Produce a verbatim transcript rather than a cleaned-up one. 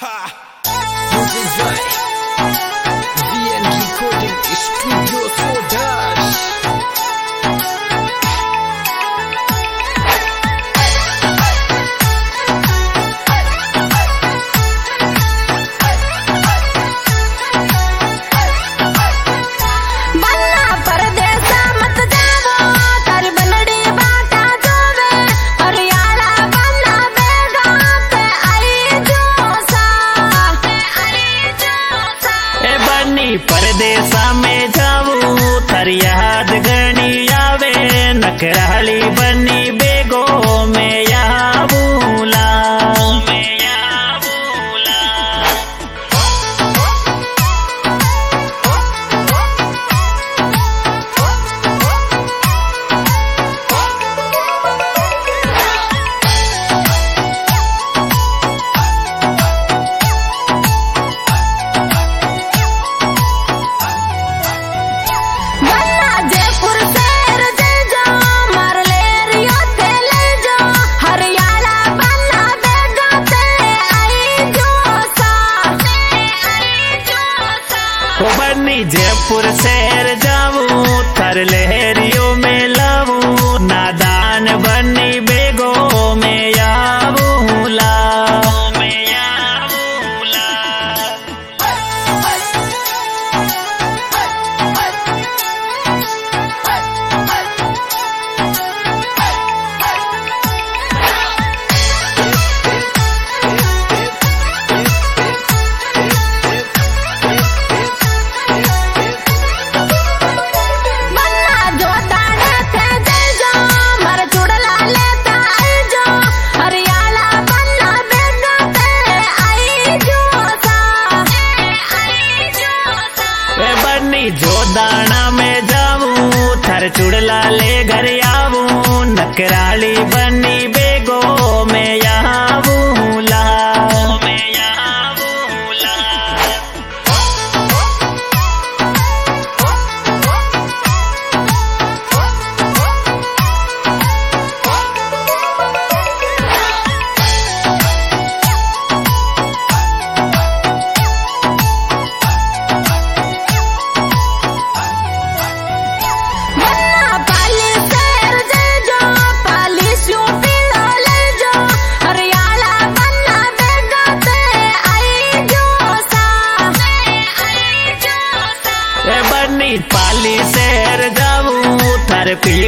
Music by V N Recording Studio Sodash. परदेसा में जाऊं तर याद गणी आवे नकराली बनी बेगो में याबूला जयपुर शहर जाऊं थर लहरियों में लाऊं नादान बनी बेगो में याबूला जो दाना में जाऊं थर चुड़ला ले घर आऊं नकराली बनी बेगो में याबूला पाली शहर जाऊं थर पी